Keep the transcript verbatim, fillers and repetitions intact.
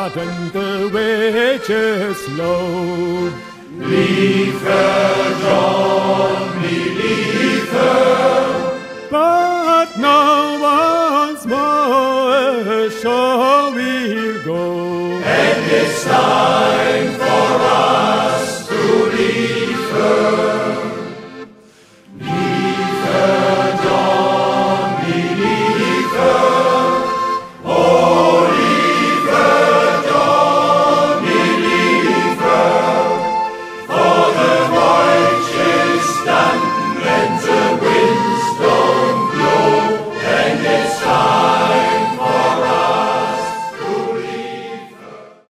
pardon the wages low. Liefer, John, me liefer. But now once more shall we go, and this time